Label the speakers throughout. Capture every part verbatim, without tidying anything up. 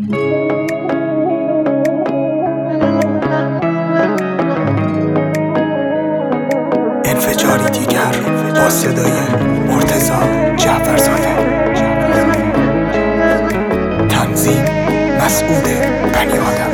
Speaker 1: انفجاری دیگر با صدای مرتضی جعفرزاده. تنظیم مسعود بنی‌آدم.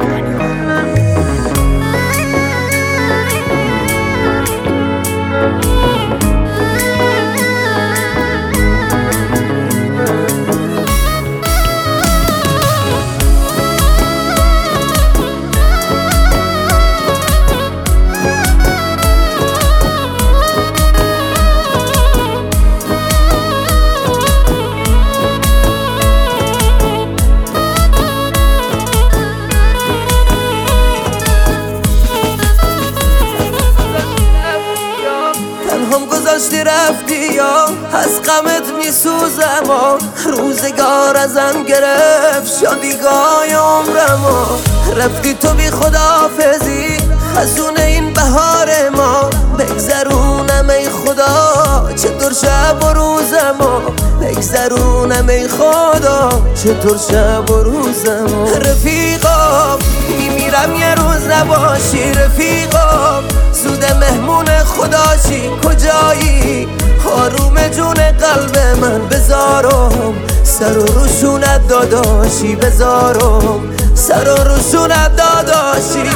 Speaker 2: هم گذاشتی رفتی یا از غمت میسوزم و روزگار ازم گرفت شادیگاه عمرمو. رفتی تو بی خداحافظی خزون این بهار ما. بگذرونم ای خدا چطور شب و روزمو. بگذرونم ای خدا چطور شب و روزمو. رفیقا میمیرم یه روز نباشی. رفیقا زود مهمون خداشی. کجایی آروم جون قلب من. بذارم سر و روشونت داداشی. بذارم سر و روشونت داداشی.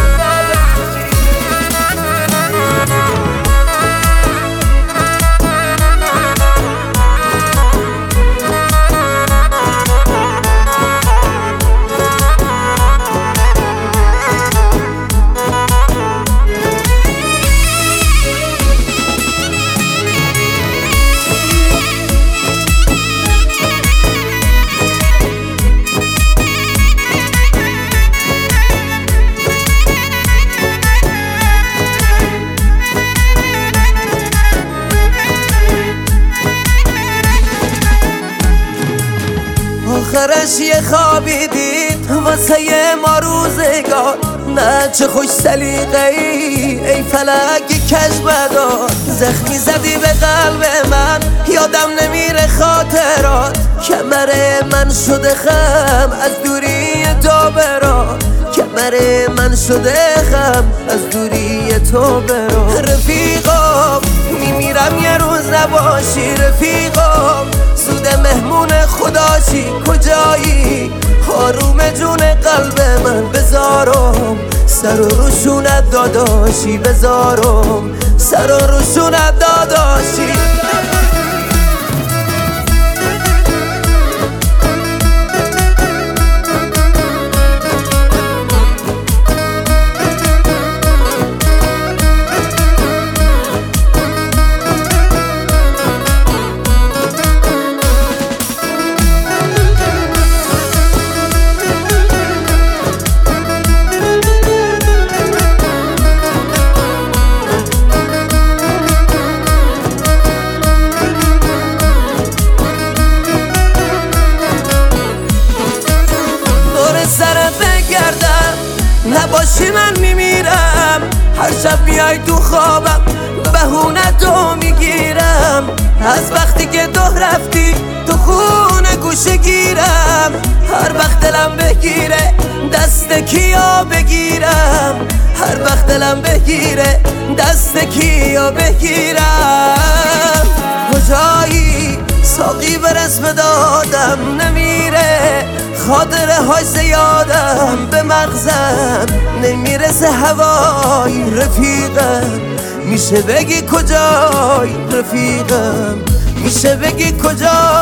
Speaker 2: آخرش یه خوابی دید واسه ما روزگار. نه چه خوش سلیقه ای ای فلک کج بدار. زخمی زدی به قلب من یادم نمیره خاطرات. کمر من شده خم از دوری تو برا. کمر من شده خم از دوری تو برا. رفیقا میمیرم یه روز نباشی. رفیقا زود مهمون خداشی. کجایی آروم جون قلب من. بذارم سر و روشونت داداشی. بذارم سر و روشونت داداشی. نباشی من میمیرم. هر شب بیای تو خوابم بهونه تو میگیرم. از وقتی که تو رفتی تو خونه گوشه گیرم. هر وقت دلم بگیره دست کیا بگیرم. هر وقت دلم بگیره دست کیا بگیرم. کجایی ساقی به رسم دادم نمیره. خاطره های زیادم به مغزم نمیرسه هوای. رفیقم میشه بگی کجای. رفیقم میشه بگی کجای.